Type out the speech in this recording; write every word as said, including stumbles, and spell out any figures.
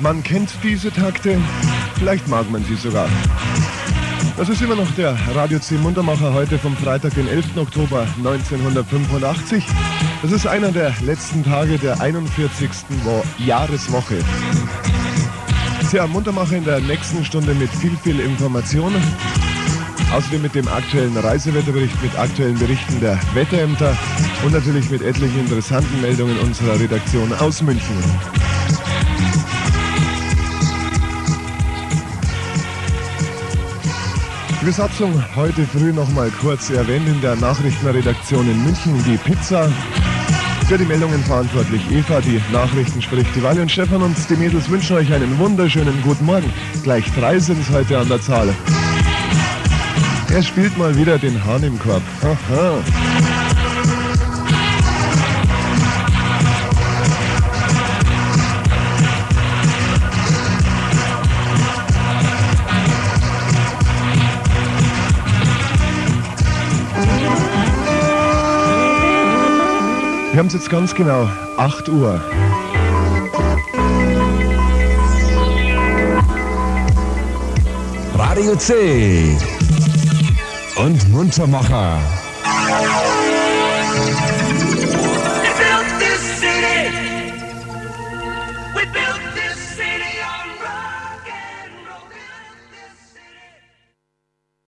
Man kennt diese Takte, vielleicht mag man sie sogar. Das ist immer noch der Radio C Muntermacher heute vom Freitag, den elften Oktober neunzehnhundertfünfundachtzig. Das ist einer der letzten Tage der einundvierzigsten Wo- Jahreswoche. Tja, Muntermacher in der nächsten Stunde mit viel, viel Informationen. Außerdem mit dem aktuellen Reisewetterbericht, mit aktuellen Berichten der Wetterämter und natürlich mit etlichen interessanten Meldungen unserer Redaktion aus München. Die Besatzung heute früh noch mal kurz erwähnt in der Nachrichtenredaktion in München. Die Pizza, für die Meldungen verantwortlich Eva, die Nachrichten spricht die Walle und Stefan und die Mädels wünschen euch einen wunderschönen guten Morgen. Gleich drei sind es heute an der Zahl. Er spielt mal wieder den Hahn im Korb. Aha. Wir haben es jetzt ganz genau, acht Uhr. Radio C und Muntermacher.